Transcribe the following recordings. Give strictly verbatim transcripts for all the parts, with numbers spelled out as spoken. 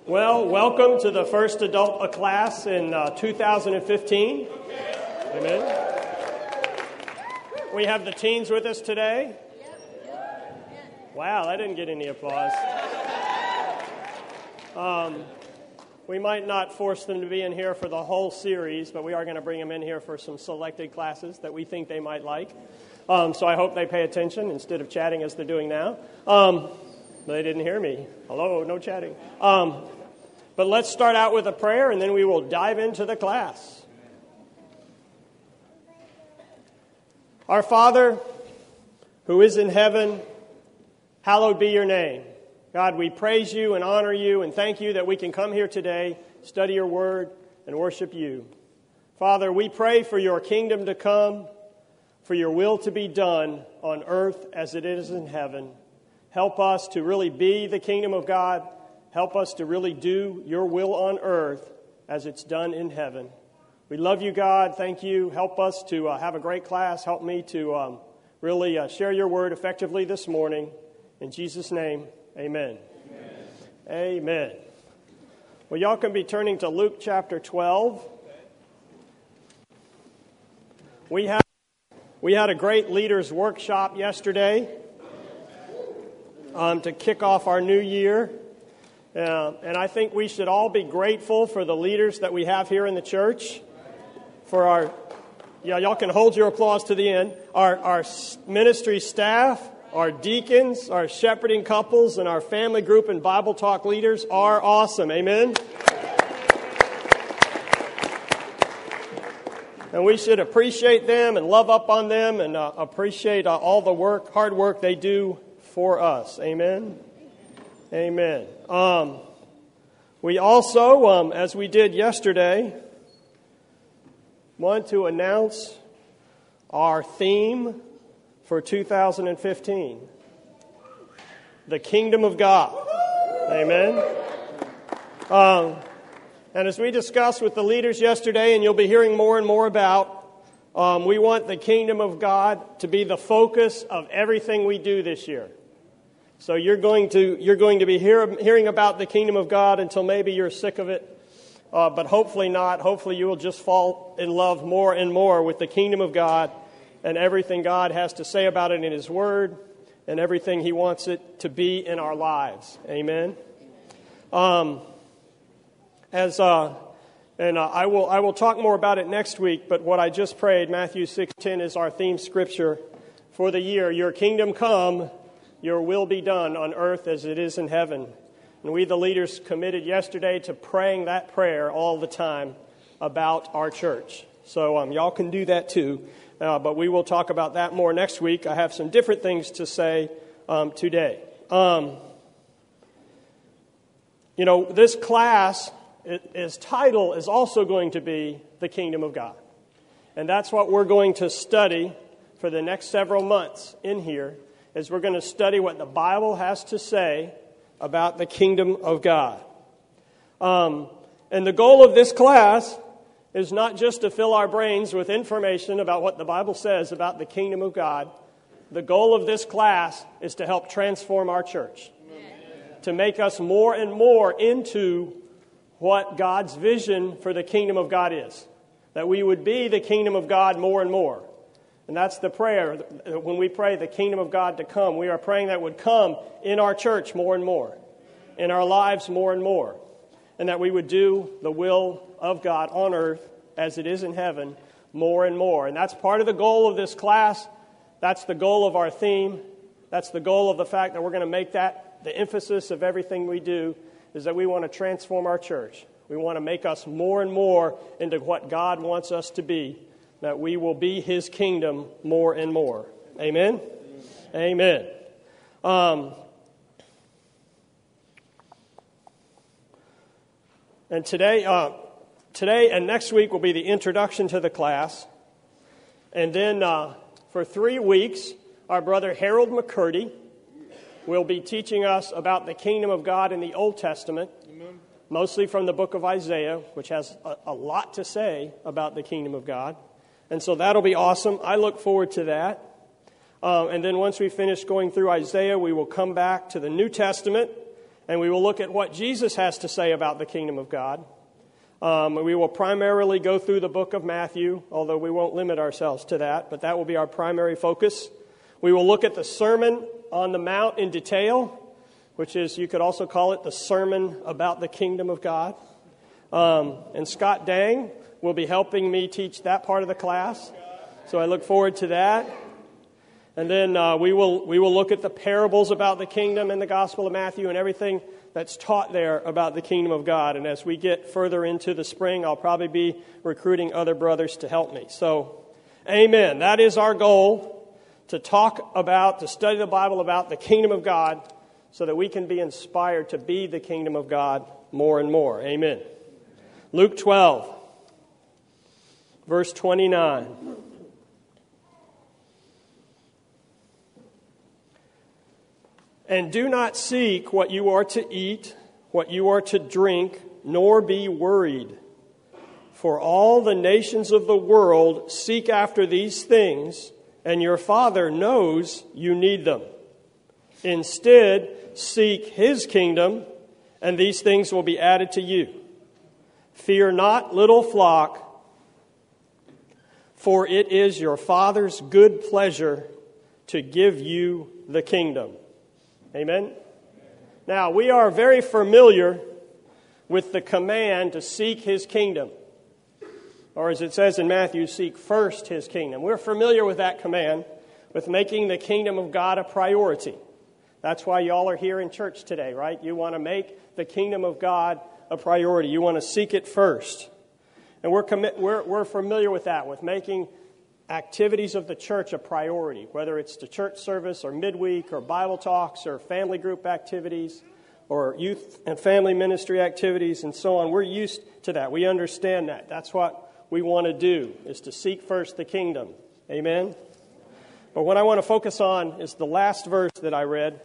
Well, welcome to the first adult class in uh, two thousand fifteen. Amen. We have the teens with us today. Wow, that didn't get any applause. Um, we might not force them to be in here for the whole series, but we are going to bring them in here for some selected classes that we think they might like. Um, so I hope they pay attention instead of chatting as they're doing now. Um, they didn't hear me. Hello, no chatting. Um, but let's start out with a prayer, and then we will dive into the class. Our Father, who is in heaven, hallowed be your name. God, we praise you and honor you and thank you that we can come here today, study your word, and worship you. Father, we pray for your kingdom to come, for your will to be done on earth as it is in heaven. Help us to really be the kingdom of God. Help us to really do your will on earth as it's done in heaven. We love you, God. Thank you. Help us to uh, have a great class. Help me to um, really uh, share your word effectively this morning. In Jesus' name, amen. Amen. Amen. Well, y'all can be turning to Luke chapter twelve. We had, we had a great leaders workshop yesterday um, to kick off our new year. Uh, and I think we should all be grateful for the leaders that we have here in the church. For our, yeah, y'all can hold your applause to the end. Our, our ministry staff, our deacons, our shepherding couples, and our family group and Bible talk leaders are awesome. Amen? And we should appreciate them and love up on them and uh, appreciate uh, all the work, hard work they do for us. Amen? Amen. Um, we also, um, as we did yesterday, want to announce our theme for two thousand fifteen. The Kingdom of God. Amen. Um, and as we discussed with the leaders yesterday, and you'll be hearing more and more about, um, we want the Kingdom of God to be the focus of everything we do this year. So you're going to you're going to be hear, hearing about the kingdom of God until maybe you're sick of it, uh, but hopefully not. Hopefully you will just fall in love more and more with the kingdom of God and everything God has to say about it in His Word and everything He wants it to be in our lives. Amen. Um, as uh, and uh, I will I will talk more about it next week. But what I just prayed, Matthew six ten, is our theme scripture for the year. Your kingdom come. Your will be done on earth as it is in heaven. And we, the leaders, committed yesterday to praying that prayer all the time about our church. So um, y'all can do that too. Uh, but we will talk about that more next week. I have some different things to say um, today. Um, you know, this class, it, its title is also going to be The Kingdom of God. And that's what we're going to study for the next several months in here. Is we're going to study what the Bible has to say about the kingdom of God. Um, and the goal of this class is not just to fill our brains with information about what the Bible says about the kingdom of God. The goal of this class is to help transform our church. Amen. To make us more and more into what God's vision for the kingdom of God is. That we would be the kingdom of God more and more. And that's the prayer. When we pray the kingdom of God to come, we are praying that it would come in our church more and more, in our lives more and more, and that we would do the will of God on earth as it is in heaven more and more. And that's part of the goal of this class. That's the goal of our theme. That's the goal of the fact that we're going to make that the emphasis of everything we do, is that we want to transform our church. We want to make us more and more into what God wants us to be. That we will be His kingdom more and more. Amen? Amen. Um, and today, uh, today and next week will be the introduction to the class. And then uh, for three weeks, our brother Harold McCurdy will be teaching us about the kingdom of God in the Old Testament. Amen. Mostly from the book of Isaiah, which has a, a lot to say about the kingdom of God. And so that'll be awesome. I look forward to that. Um, and then once we finish going through Isaiah, we will come back to the New Testament and we will look at what Jesus has to say about the kingdom of God. Um, we will primarily go through the book of Matthew, although we won't limit ourselves to that, but that will be our primary focus. We will look at the Sermon on the Mount in detail, which is, you could also call it the sermon about the kingdom of God. Um, and Scott Dang will be helping me teach that part of the class, so I look forward to that. And then uh, we will we will look at the parables about the kingdom in the Gospel of Matthew and everything that's taught there about the kingdom of God. And as we get further into the spring, I'll probably be recruiting other brothers to help me. So, amen. That is our goal, to talk about, to study the Bible about the kingdom of God so that we can be inspired to be the kingdom of God more and more. Amen. Luke twelve, verse twenty-nine. And do not seek what you are to eat, what you are to drink, nor be worried. For all the nations of the world seek after these things, and your Father knows you need them. Instead, seek His kingdom, and these things will be added to you. Fear not, little flock, for it is your Father's good pleasure to give you the kingdom. Amen? Now, we are very familiar with the command to seek His kingdom. Or as it says in Matthew, seek first His kingdom. We're familiar with that command, with making the kingdom of God a priority. That's why y'all are here in church today, right? You want to make the kingdom of God a priority. You want to seek it first. And we're, commi- we're, we're familiar with that, with making activities of the church a priority, whether it's the church service or midweek or Bible talks or family group activities or youth and family ministry activities and so on. We're used to that. We understand that. That's what we want to do, is to seek first the kingdom. Amen? But what I want to focus on is the last verse that I read.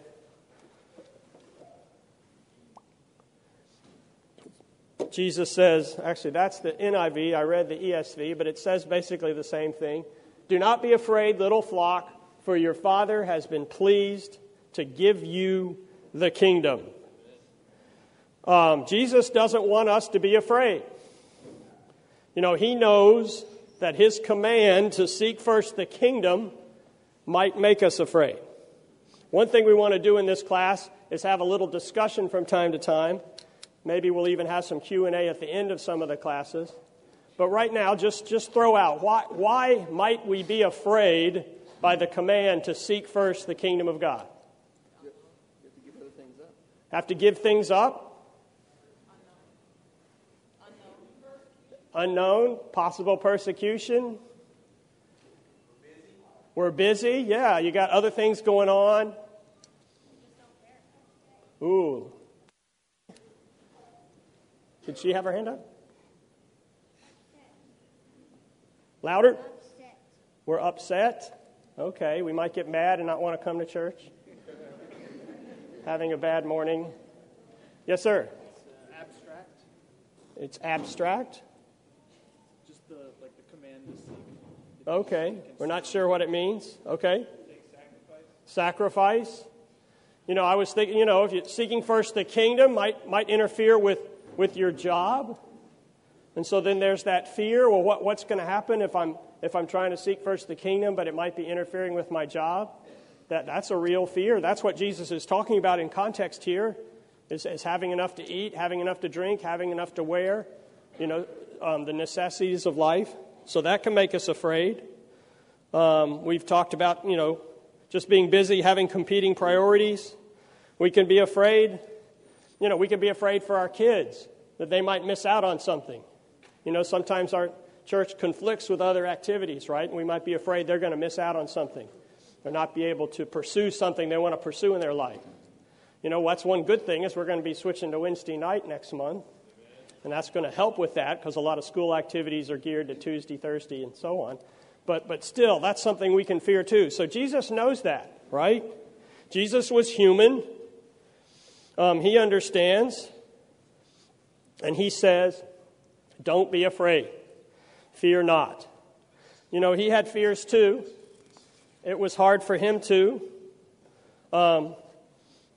Jesus says, actually that's the N I V, I read the E S V, but it says basically the same thing. Do not be afraid, little flock, for your Father has been pleased to give you the kingdom. Um, Jesus doesn't want us to be afraid. You know, He knows that His command to seek first the kingdom might make us afraid. One thing we want to do in this class is have a little discussion from time to time. Maybe we'll even have some Q and A at the end of some of the classes. But right now, just, just throw out, why, why might we be afraid by the command to seek first the kingdom of God? You have to give other things up. Have to give things up? Unknown. Unknown. Possible persecution. We're busy. Yeah, you got other things going on. Ooh. Did she have her hand up? Louder? Upset. We're upset. Okay, we might get mad and not want to come to church. Having a bad morning. Yes, sir. It's uh, abstract. It's abstract. Just the like the command to seek. Okay, we're not sure what it means. Okay. Sacrifice. Sacrifice. You know, I was thinking, you know, if you're seeking first the kingdom might might interfere with, with your job. And so then there's that fear. Well, what, what's going to happen if I'm if I'm trying to seek first the kingdom, but it might be interfering with my job? That that's a real fear. That's what Jesus is talking about in context here, is, is having enough to eat, having enough to drink, having enough to wear, you know, um, the necessities of life. So that can make us afraid. Um, we've talked about, you know, just being busy, having competing priorities. We can be afraid, you know, we can be afraid for our kids that they might miss out on something. You know, sometimes our church conflicts with other activities, right? And we might be afraid they're going to miss out on something or not be able to pursue something they want to pursue in their life. You know, what's one good thing is we're going to be switching to Wednesday night next month. And that's going to help with that because a lot of school activities are geared to Tuesday, Thursday, and so on. But but still, that's something we can fear too. So Jesus knows that, right? Jesus was human. Um, he understands. And he says, don't be afraid. Fear not. You know, he had fears too. It was hard for him too. Um,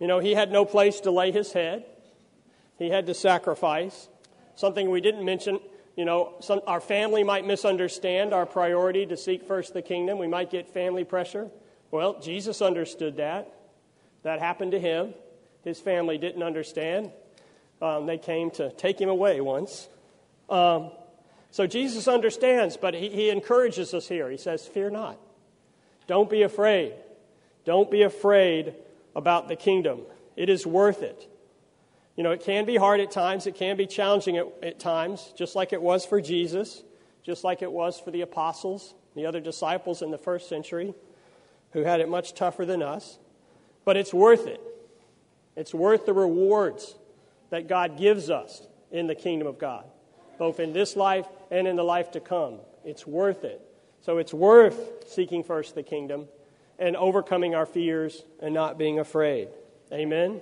You know, he had no place to lay his head. He had to sacrifice. Something we didn't mention, you know, some, our family might misunderstand our priority to seek first the kingdom. We might get family pressure. Well, Jesus understood that. That happened to him. His family didn't understand. Um, they came to take him away once. Um, so Jesus understands, but he, he encourages us here. He says, fear not. Don't be afraid. Don't be afraid about the kingdom. It is worth it. You know, it can be hard at times. It can be challenging at, at times, just like it was for Jesus, just like it was for the apostles, the other disciples in the first century, who had it much tougher than us. But it's worth it. It's worth the rewards that God gives us in the kingdom of God, both in this life and in the life to come. It's worth it. So it's worth seeking first the kingdom and overcoming our fears and not being afraid. Amen?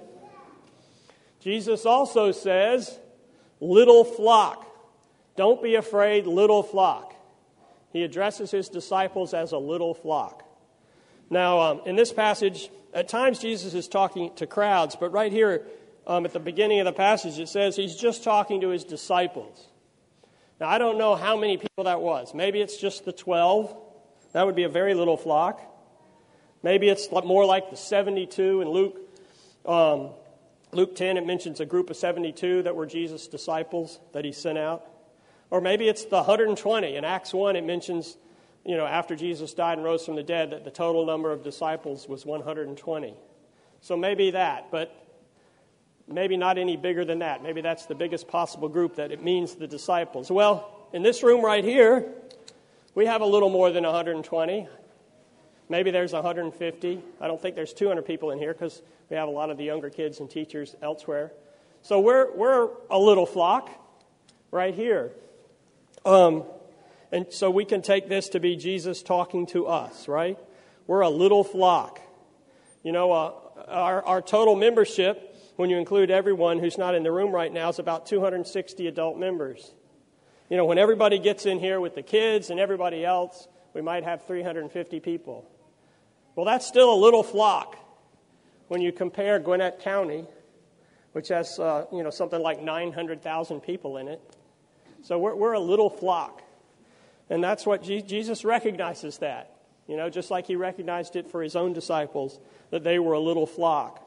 Jesus also says, little flock. Don't be afraid, little flock. He addresses his disciples as a little flock. Now, um, in this passage, at times Jesus is talking to crowds, but right here um, at the beginning of the passage, it says he's just talking to his disciples. Now, I don't know how many people that was. Maybe it's just the twelve. That would be a very little flock. Maybe it's more like the seventy-two in Luke. Um, Luke ten, it mentions a group of seventy-two that were Jesus' disciples that he sent out. Or maybe it's the one hundred twenty. In Acts one, it mentions, you know, after Jesus died and rose from the dead, that the total number of disciples was one hundred twenty. So maybe that, but maybe not any bigger than that. Maybe that's the biggest possible group that it means the disciples. Well, in this room right here, we have a little more than one hundred twenty. Maybe there's one hundred fifty. I don't think there's two hundred people in here because we have a lot of the younger kids and teachers elsewhere. So we're we're a little flock right here. Um, and so we can take this to be Jesus talking to us, right? We're a little flock. You know, uh, our, our total membership, when you include everyone who's not in the room right now, is about two hundred sixty adult members. You know, when everybody gets in here with the kids and everybody else, we might have three hundred fifty people. Well, that's still a little flock when you compare Gwinnett County, which has, uh, you know, something like nine hundred thousand people in it. So we're, we're a little flock. And that's what Je- Jesus recognizes that, you know, just like he recognized it for his own disciples, that they were a little flock.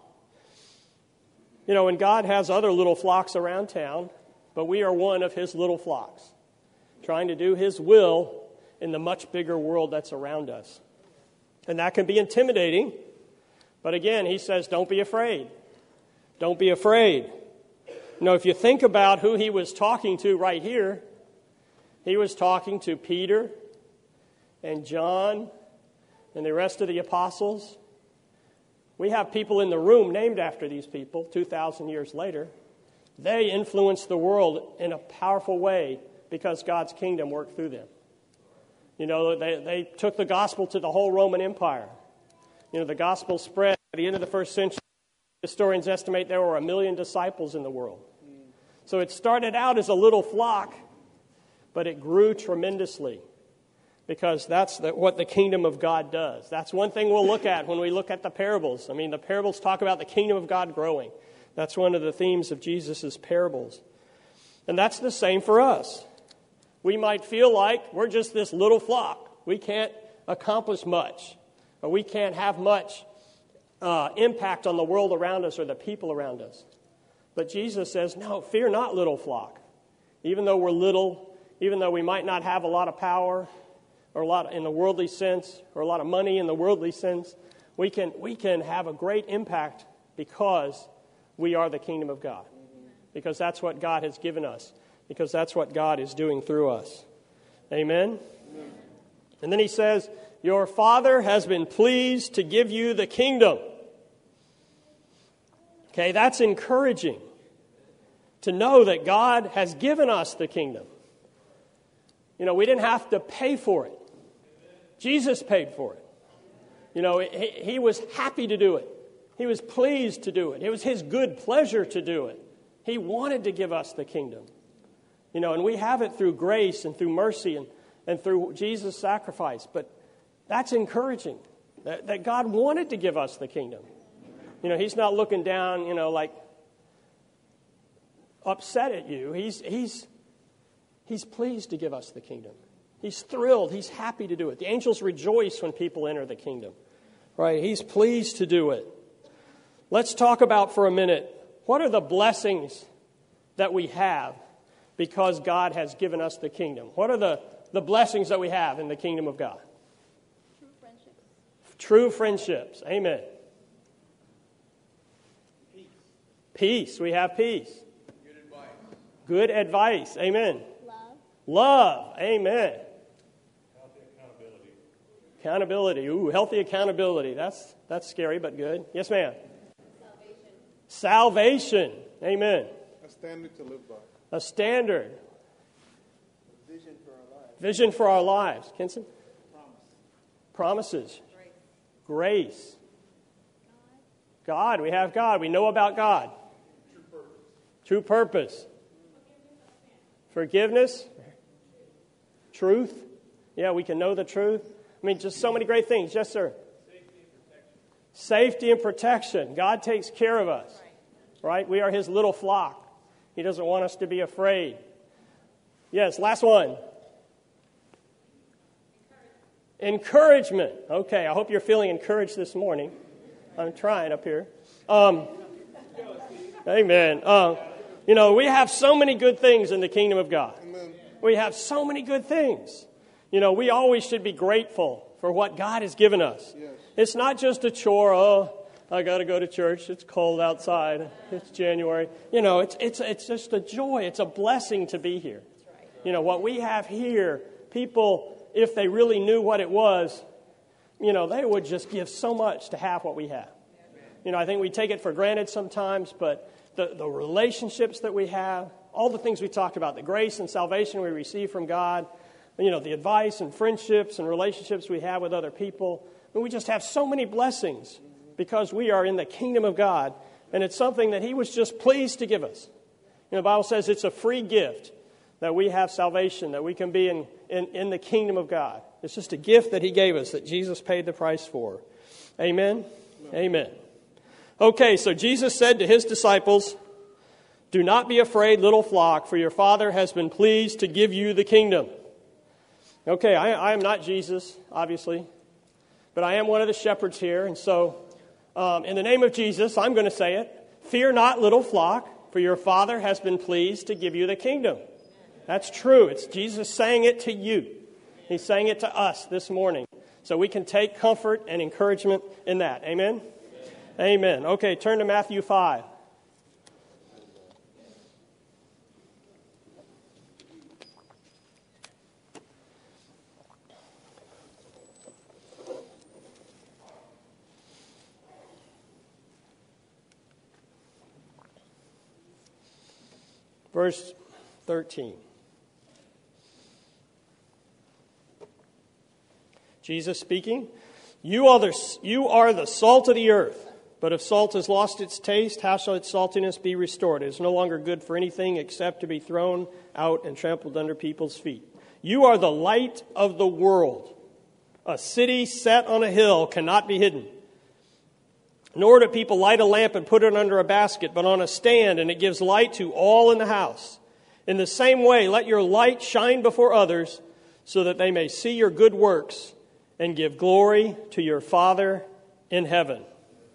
You know, and God has other little flocks around town, but we are one of his little flocks, trying to do his will in the much bigger world that's around us. And that can be intimidating. But again, he says, don't be afraid. Don't be afraid. You know, if you think about who he was talking to right here, he was talking to Peter and John and the rest of the apostles. We have people in the room named after these people two thousand years later. They influenced the world in a powerful way because God's kingdom worked through them. You know, they, they took the gospel to the whole Roman Empire. You know, the gospel spread. At the end of the first century, historians estimate there were a million disciples in the world. So it started out as a little flock, but it grew tremendously because that's the, what the kingdom of God does. That's one thing we'll look at when we look at the parables. I mean, the parables talk about the kingdom of God growing. That's one of the themes of Jesus' parables. And that's the same for us. We might feel like we're just this little flock. We can't accomplish much, or we can't have much uh, impact on the world around us or the people around us. But Jesus says, no, fear not, little flock. Even though we're little, even though we might not have a lot of power or a lot in the worldly sense or a lot of money in the worldly sense, we can we can have a great impact because we are the kingdom of God. Because that's what God has given us. Because that's what God is doing through us. Amen? Amen? And then he says, your Father has been pleased to give you the kingdom. Okay, that's encouraging to know that God has given us the kingdom. You know, we didn't have to pay for it. Jesus paid for it. You know, he, he was happy to do it. He was pleased to do it. It was his good pleasure to do it. He wanted to give us the kingdom. You know, and we have it through grace and through mercy and, and through Jesus' sacrifice. But that's encouraging, that, that God wanted to give us the kingdom. You know, he's not looking down, you know, like upset at you. He's, he's, he's pleased to give us the kingdom. He's thrilled. He's happy to do it. The angels rejoice when people enter the kingdom. Right? He's pleased to do it. Let's talk about for a minute, what are the blessings that we have because God has given us the kingdom? What are the, the blessings that we have in the kingdom of God? True friendships. True friendships. Amen. Peace. Peace. We have peace. Good advice. Good advice. Amen. Love. Love. Amen. Healthy accountability. Accountability. Ooh, healthy accountability. That's that's scary but good. Yes, ma'am. Salvation. Salvation. Amen. A standard to live by. A standard. Vision for our lives. Vision for our lives. Kinson? Promise. Promises. Grace. Grace. God. We have God. We know about God. True purpose. True purpose. Forgiveness. Truth. Yeah, we can know the truth. I mean, just so many great things. Yes, sir. Safety and protection. God takes care of us. Right? We are His little flock. He doesn't want us to be afraid. Yes, last one. Encouragement. Okay, I hope you're feeling encouraged this morning. I'm trying up here. Um, amen. Um, you know, we have so many good things in the kingdom of God. Amen. We have so many good things. You know, we always should be grateful for what God has given us. Yes. It's not just a chore. Oh, I got to go to church. It's cold outside. It's January. You know, it's it's it's just a joy. It's a blessing to be here. You know, what we have here, people, if they really knew what it was, you know, they would just give so much to have what we have. You know, I think we take it for granted sometimes, but the, the relationships that we have, all the things we talked about, the grace and salvation we receive from God, you know, the advice and friendships and relationships we have with other people, and we just have so many blessings because we are in the kingdom of God, and it's something that He was just pleased to give us. You know, the Bible says it's a free gift that we have salvation, that we can be in, in, in the kingdom of God. It's just a gift that He gave us, that Jesus paid the price for. Amen? Amen. Amen. Okay, so Jesus said to His disciples, "Do not be afraid, little flock, for your Father has been pleased to give you the kingdom." Okay, I, I am not Jesus, obviously, but I am one of the shepherds here, and so um, in the name of Jesus, I'm going to say it. Fear not, little flock, for your Father has been pleased to give you the kingdom. That's true. It's Jesus saying it to you. He's saying it to us this morning. So we can take comfort and encouragement in that. Amen? Amen. Amen. Okay, turn to Matthew five. Verse thirteen. Jesus speaking, you are, the, you are the salt of the earth, but if salt has lost its taste, how shall its saltiness be restored? It is no longer good for anything except to be thrown out and trampled under people's feet. You are the light of the world. A city set on a hill cannot be hidden. Nor do people light a lamp and put it under a basket, but on a stand, and it gives light to all in the house. In the same way, let your light shine before others, so that they may see your good works and give glory to your Father in heaven.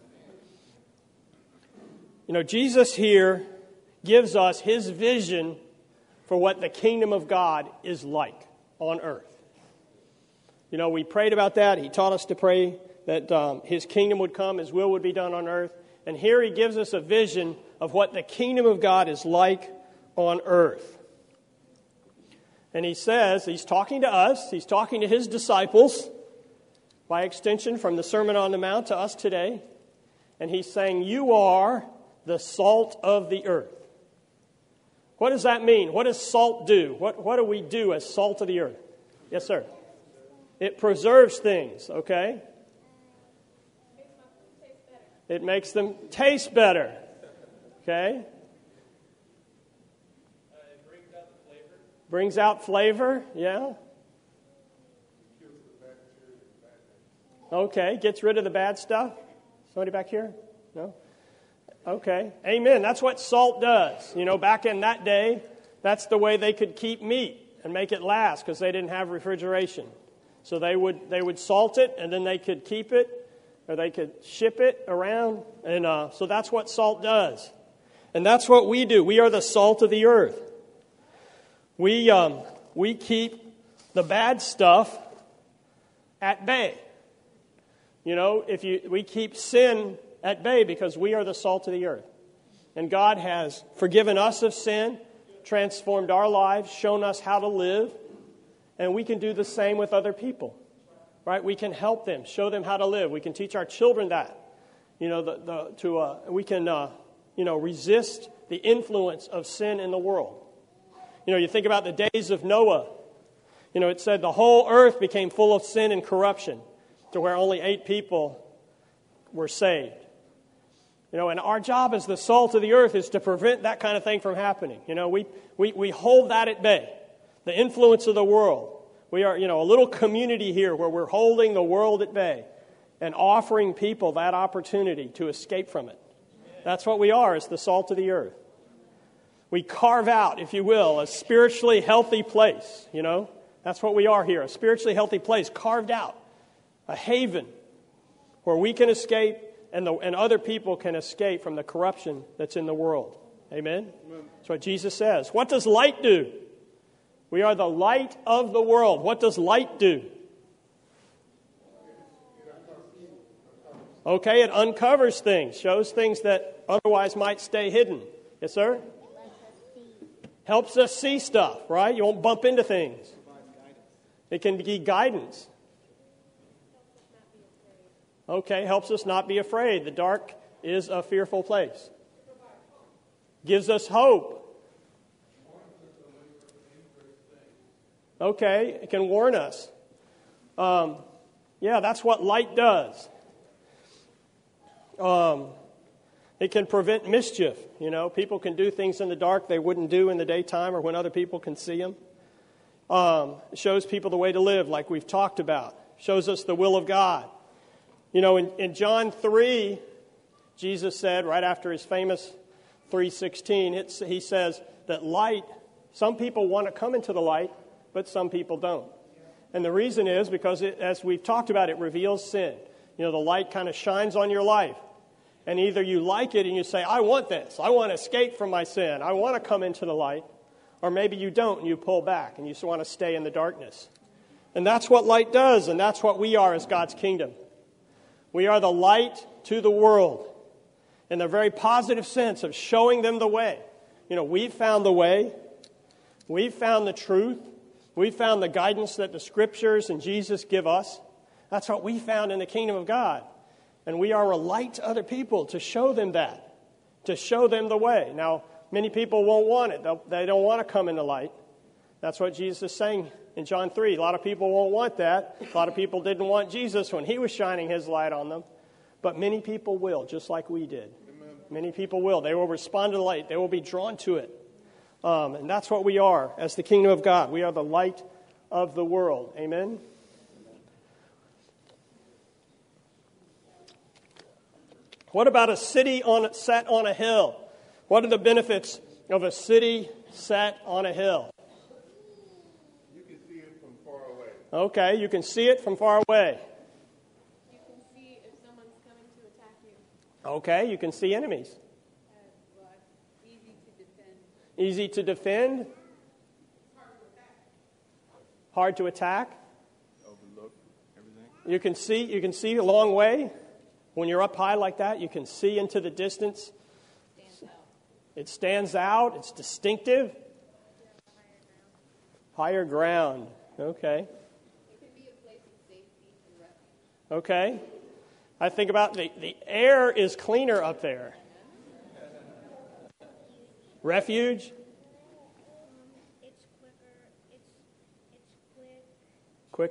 You know, Jesus here gives us His vision for what the kingdom of God is like on earth. You know, we prayed about that. He taught us to pray that um, His kingdom would come, His will would be done on earth. And here He gives us a vision of what the kingdom of God is like on earth. And He says, He's talking to us, He's talking to His disciples, by extension from the Sermon on the Mount to us today. And He's saying, you are the salt of the earth. What does that mean? What does salt do? What, what do we do as salt of the earth? Yes, sir. It preserves things, okay? It makes them taste better. Okay? Uh, it brings out the flavor. Brings out flavor, yeah. Okay, gets rid of the bad stuff. Somebody back here? No? Okay. Amen. That's what salt does. You know, back in that day, that's the way they could keep meat and make it last because they didn't have refrigeration. So they would they would salt it, and then they could keep it, or they could ship it around. And uh, so that's what salt does. And that's what we do. We are the salt of the earth. We um, we keep the bad stuff at bay. You know, if you we keep sin at bay because we are the salt of the earth. And God has forgiven us of sin, transformed our lives, shown us how to live, and we can do the same with other people. Right? We can help them, show them how to live. We can teach our children that. You know, the, the to uh, we can uh, you know resist the influence of sin in the world. You know, you think about the days of Noah. You know, it said the whole earth became full of sin and corruption to where only eight people were saved. You know, and our job as the salt of the earth is to prevent that kind of thing from happening. You know, we, we, we hold that at bay, the influence of the world. We are, you know, a little community here where we're holding the world at bay and offering people that opportunity to escape from it. That's what we are as the salt of the earth. We carve out, if you will, a spiritually healthy place, you know. That's what we are here, a spiritually healthy place, carved out, a haven where we can escape and, the, and other people can escape from the corruption that's in the world. Amen? Amen? That's what Jesus says. What does light do? We are the light of the world. What does light do? Okay, it uncovers things, shows things that otherwise might stay hidden. Yes, sir? Helps us see stuff, right? You won't bump into things. It can be guidance. Okay, helps us not be afraid. The dark is a fearful place. Gives us hope. Okay, it can warn us. Um, yeah, that's what light does. Um, it can prevent mischief. You know, people can do things in the dark they wouldn't do in the daytime or when other people can see them. Um, it shows people the way to live, like we've talked about. Shows us the will of God. You know, in, in John three, Jesus said, right after his famous three sixteen, it's, he says that light, some people want to come into the light, but some people don't. And the reason is because, it, as we've talked about, it reveals sin. You know, the light kind of shines on your life. And either you like it and you say, I want this. I want to escape from my sin. I want to come into the light. Or maybe you don't and you pull back and you just want to stay in the darkness. And that's what light does, and that's what we are as God's kingdom. We are the light to the world in the very positive sense of showing them the way. You know, we've found the way. We've found the truth. We've found the guidance that the Scriptures and Jesus give us. That's what we found in the kingdom of God. And we are a light to other people to show them that, to show them the way. Now, many people won't want it. They'll, they don't want to come in the light. That's what Jesus is saying in John three. A lot of people won't want that. A lot of people didn't want Jesus when he was shining his light on them. But many people will, just like we did. Amen. Many people will. They will respond to the light. They will be drawn to it. Um, and that's what we are as the kingdom of God. We are the light of the world. Amen? What about a city on set on a hill? What are the benefits of a city set on a hill? You can see it from far away. Okay, you can see it from far away. You can see if someone's coming to attack you. Okay, you can see enemies. Uh, well, easy to defend. Easy to defend. Hard to attack. Overlook everything. You can see. You can see a long way. When you're up high like that, you can see into the distance. Stands out. It stands out. It's distinctive. Higher ground. Okay. It can be a place of safety and refuge. Okay. I think about the, the air is cleaner up there. Refuge. It's quicker. It's it's Quick. quick.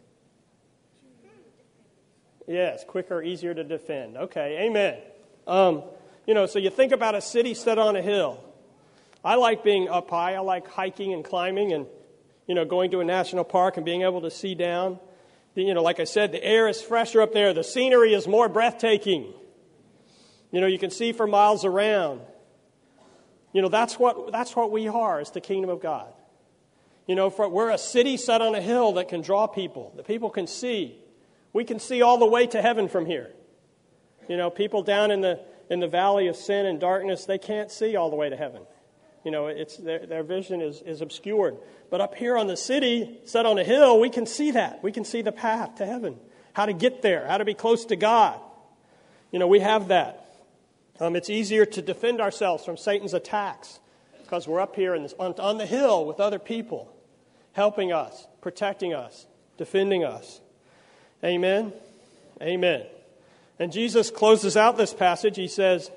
Yes, quicker, easier to defend. Okay, amen. Um, you know, so you think about a city set on a hill. I like being up high. I like hiking and climbing and, you know, going to a national park and being able to see down. You know, like I said, the air is fresher up there. The scenery is more breathtaking. You know, you can see for miles around. You know, that's what that's what we are as the kingdom of God. You know, for, we're a city set on a hill that can draw people, that people can see. We can see all the way to heaven from here. You know, people down in the in the valley of sin and darkness, they can't see all the way to heaven. You know, it's their, their vision is, is obscured. But up here on the city, set on a hill, we can see that. We can see the path to heaven, how to get there, how to be close to God. You know, we have that. Um, it's easier to defend ourselves from Satan's attacks because we're up here in this, on, on the hill with other people, helping us, protecting us, defending us. Amen? Amen. And Jesus closes out this passage. He says,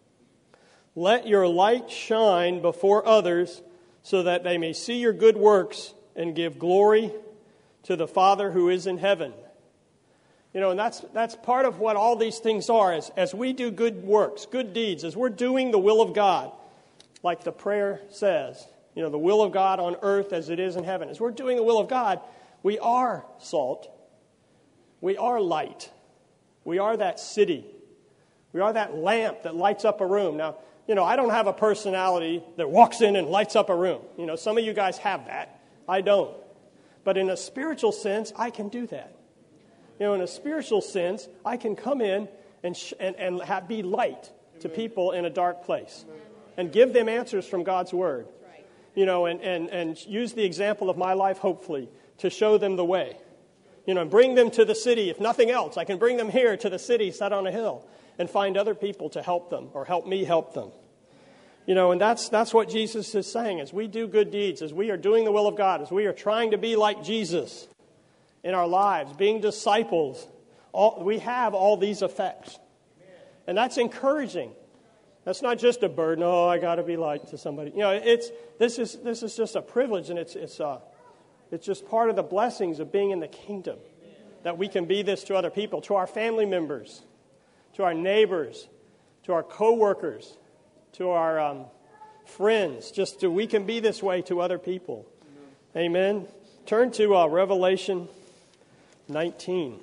"Let your light shine before others so that they may see your good works and give glory to the Father who is in heaven." You know, and that's that's part of what all these things are. As, as we do good works, good deeds, as we're doing the will of God, like the prayer says, you know, the will of God on earth as it is in heaven. As we're doing the will of God, we are salt. We are light. We are that city. We are that lamp that lights up a room. Now, you know, I don't have a personality that walks in and lights up a room. You know, some of you guys have that. I don't. But in a spiritual sense, I can do that. You know, in a spiritual sense, I can come in and sh- and, and have, be light to people in a dark place and give them answers from God's Word. You know, and, and, and use the example of my life, hopefully, to show them the way. You know, and bring them to the city. If nothing else, I can bring them here to the city set on a hill and find other people to help them or help me help them. You know, and that's that's what Jesus is saying. As we do good deeds, as we are doing the will of God, as we are trying to be like Jesus in our lives, being disciples, all, we have all these effects. And that's encouraging. That's not just a burden. Oh, I got to be light to somebody. You know, it's this is this is just a privilege, and it's it's uh, it's just part of the blessings of being in the kingdom, that we can be this to other people, to our family members, to our neighbors, to our coworkers, to our um, friends. Just to, we can be this way to other people. Amen. Amen. Turn to uh, Revelation nineteen.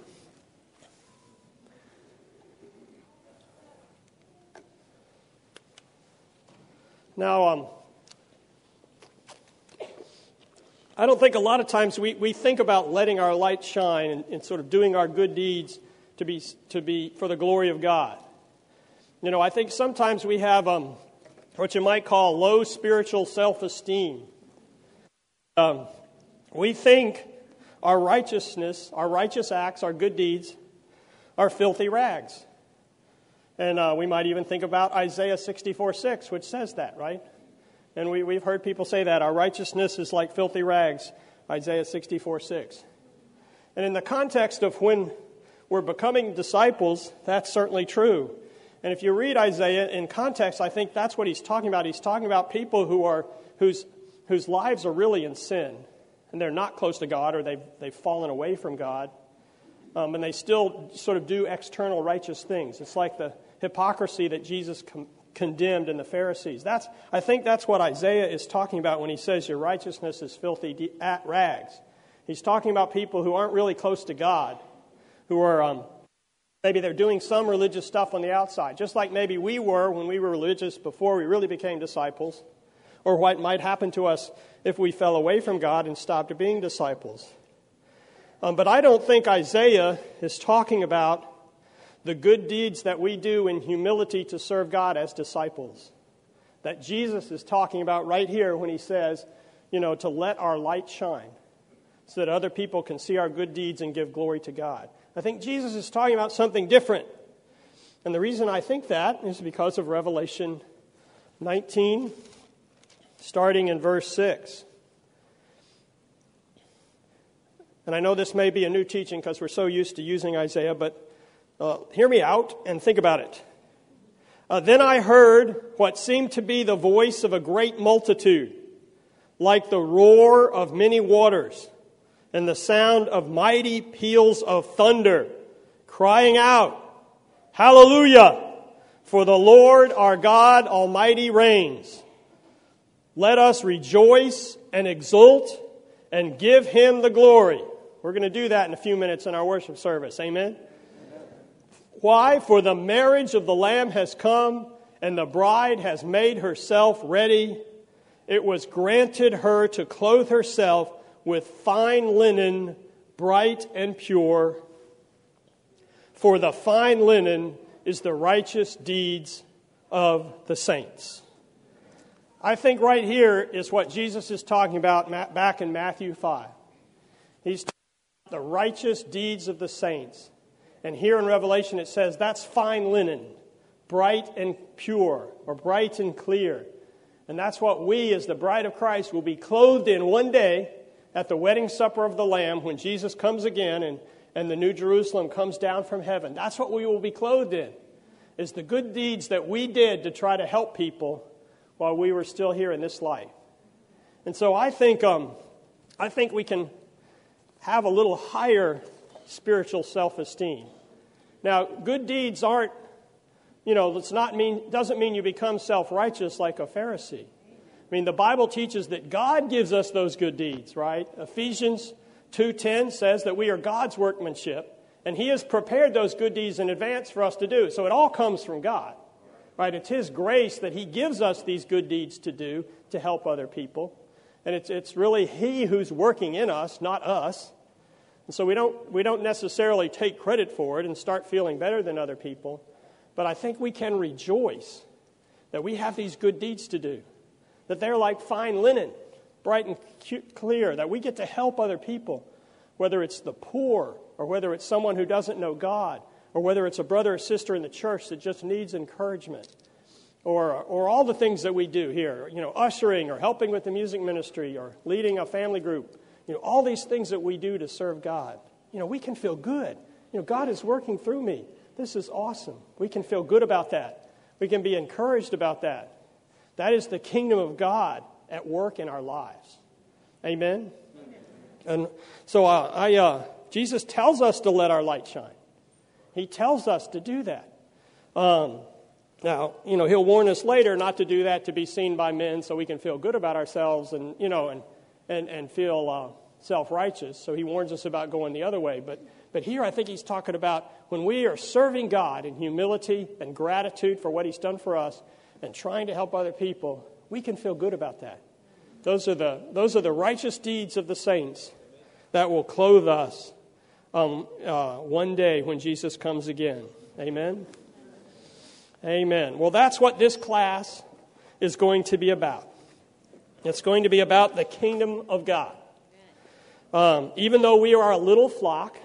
Now, um, I don't think a lot of times we, we think about letting our light shine and, and sort of doing our good deeds to be to be for the glory of God. You know, I think sometimes we have um, what you might call low spiritual self-esteem. Um, we think our righteousness, our righteous acts, our good deeds are filthy rags. And uh, we might even think about Isaiah sixty-four six, which says that, right? And we, we've heard people say that. Our righteousness is like filthy rags, Isaiah sixty-four six. And in the context of when we're becoming disciples, that's certainly true. And if you read Isaiah in context, I think that's what he's talking about. He's talking about people who are whose whose lives are really in sin. And they're not close to God, or they've, they've fallen away from God. Um, and they still sort of do external righteous things. It's like the hypocrisy that Jesus com- condemned in the Pharisees. That's I think that's what Isaiah is talking about when he says your righteousness is filthy de- at rags. He's talking about people who aren't really close to God, who are um, maybe they're doing some religious stuff on the outside, just like maybe we were when we were religious before we really became disciples, or what might happen to us if we fell away from God and stopped being disciples. Um, but I don't think Isaiah is talking about the good deeds that we do in humility to serve God as disciples. That Jesus is talking about right here when he says, you know, to let our light shine so that other people can see our good deeds and give glory to God. I think Jesus is talking about something different. And the reason I think that is because of Revelation nineteen, starting in verse six. And I know this may be a new teaching because we're so used to using Isaiah, but uh, hear me out and think about it. Uh, then I heard what seemed to be the voice of a great multitude, like the roar of many waters, and the sound of mighty peals of thunder, crying out, Hallelujah! For the Lord our God Almighty reigns. Let us rejoice and exult and give Him the glory. We're going to do that in a few minutes in our worship service. Amen? Why? For the marriage of the Lamb has come, and the bride has made herself ready. It was granted her to clothe herself with fine linen, bright and pure. For the fine linen is the righteous deeds of the saints. I think right here is what Jesus is talking about back in Matthew five. He's talking about the righteous deeds of the saints. And here in Revelation it says that's fine linen, bright and pure, or bright and clear. And that's what we as the bride of Christ will be clothed in one day at the wedding supper of the Lamb when Jesus comes again and, and the New Jerusalem comes down from heaven. That's what we will be clothed in, is the good deeds that we did to try to help people while we were still here in this life. And so I think um, I think we can have a little higher spiritual self-esteem. Now, good deeds aren't, you know, it's not mean doesn't mean you become self-righteous like a Pharisee. I mean, the Bible teaches that God gives us those good deeds, right? Ephesians two ten says that we are God's workmanship, and He has prepared those good deeds in advance for us to do. So it all comes from God. Right, it's His grace that He gives us these good deeds to do to help other people. And it's it's really He who's working in us, not us. And so we don't we don't necessarily take credit for it and start feeling better than other people. But I think we can rejoice that we have these good deeds to do. That they're like fine linen, bright and clear, that we get to help other people, whether it's the poor or whether it's someone who doesn't know God, or whether it's a brother or sister in the church that just needs encouragement, or or all the things that we do here, you know, ushering or helping with the music ministry or leading a family group, you know, all these things that we do to serve God. You know, we can feel good. You know, God is working through me. This is awesome. We can feel good about that. We can be encouraged about that. That is the kingdom of God at work in our lives. Amen? And so uh, I, uh, Jesus tells us to let our light shine. He tells us to do that. Um, now, you know, He'll warn us later not to do that to be seen by men so we can feel good about ourselves and, you know, and and, and feel uh, self-righteous. So He warns us about going the other way. But but here I think He's talking about when we are serving God in humility and gratitude for what He's done for us and trying to help other people, we can feel good about that. Those are the those are the righteous deeds of the saints that will clothe us Um, uh, one day when Jesus comes again. Amen? Amen. Well, that's what this class is going to be about. It's going to be about the kingdom of God. Um, even though we are a little flock,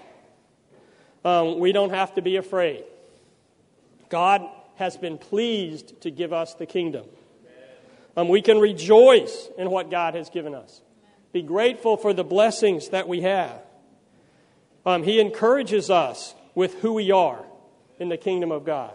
um, we don't have to be afraid. God has been pleased to give us the kingdom. Um, we can rejoice in what God has given us. Be grateful for the blessings that we have. Um, he encourages us with who we are in the kingdom of God.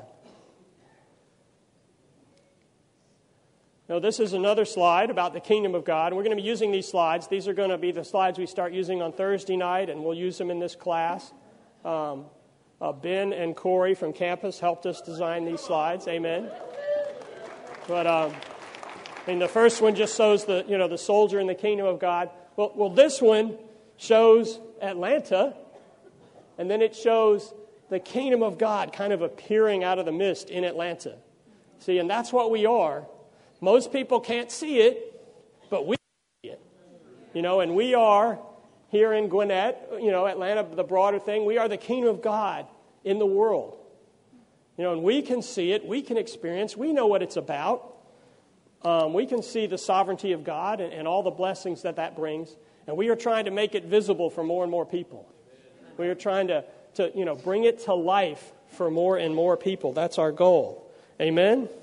Now, this is another slide about the kingdom of God. And we're going to be using these slides. These are going to be the slides we start using on Thursday night, and we'll use them in this class. Um, uh, Ben and Corey from campus helped us design these slides. Amen. But um, I mean, the first one just shows the you know the soldier in the kingdom of God. Well, well, this one shows Atlanta. And then it shows the kingdom of God kind of appearing out of the mist in Atlanta. See, and that's what we are. Most people can't see it, but we see it. You know, and we are here in Gwinnett, you know, Atlanta, the broader thing, we are the kingdom of God in the world. You know, and we can see it, we can experience, we know what it's about. Um, we can see the sovereignty of God and, and all the blessings that that brings. And we are trying to make it visible for more and more people. We are trying to, to, you know, bring it to life for more and more people. That's our goal. Amen? Amen?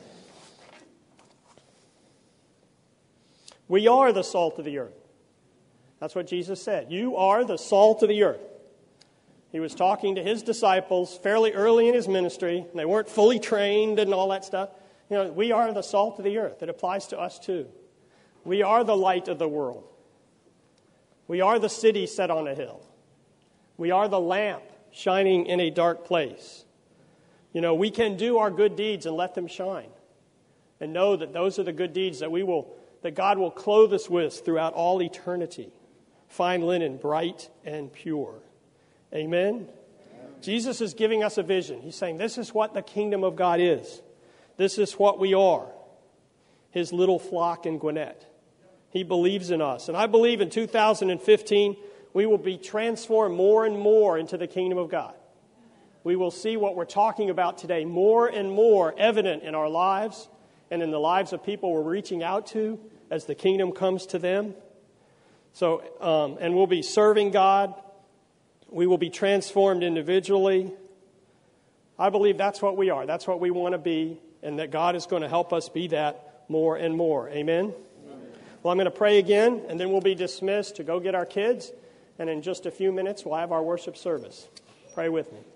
We are the salt of the earth. That's what Jesus said. You are the salt of the earth. He was talking to His disciples fairly early in His ministry. And they weren't fully trained and all that stuff. You know, we are the salt of the earth. It applies to us too. We are the light of the world. We are the city set on a hill. We are the lamp shining in a dark place. You know, we can do our good deeds and let them shine. And know that those are the good deeds that we will, that God will clothe us with throughout all eternity. Fine linen, bright and pure. Amen? Jesus is giving us a vision. He's saying, this is what the kingdom of God is. This is what we are, his little flock in Gwinnett. He believes in us. And I believe in two thousand fifteen, we will be transformed more and more into the kingdom of God. We will see what we're talking about today more and more evident in our lives and in the lives of people we're reaching out to as the kingdom comes to them. So, um, and we'll be serving God. We will be transformed individually. I believe that's what we are. That's what we want to be, and that God is going to help us be that more and more. Amen? Amen. Well, I'm going to pray again, and then we'll be dismissed to go get our kids. And in just a few minutes, we'll have our worship service. Pray with me.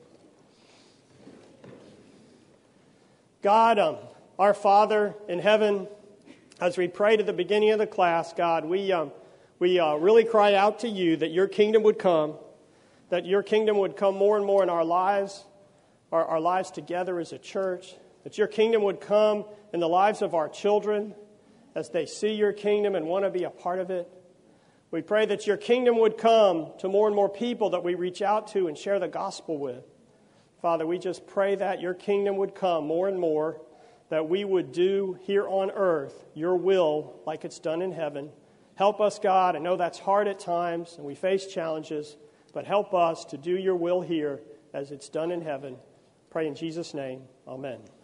God, um, our Father in heaven, as we prayed at the beginning of the class, God, we um, we uh, really cry out to you that your kingdom would come, that your kingdom would come more and more in our lives, our, our lives together as a church, that your kingdom would come in the lives of our children as they see your kingdom and want to be a part of it. We pray that your kingdom would come to more and more people that we reach out to and share the gospel with. Father, we just pray that your kingdom would come more and more, that we would do here on earth your will like it's done in heaven. Help us, God. I know that's hard at times, and we face challenges, but help us to do your will here as it's done in heaven. Pray in Jesus' name. Amen.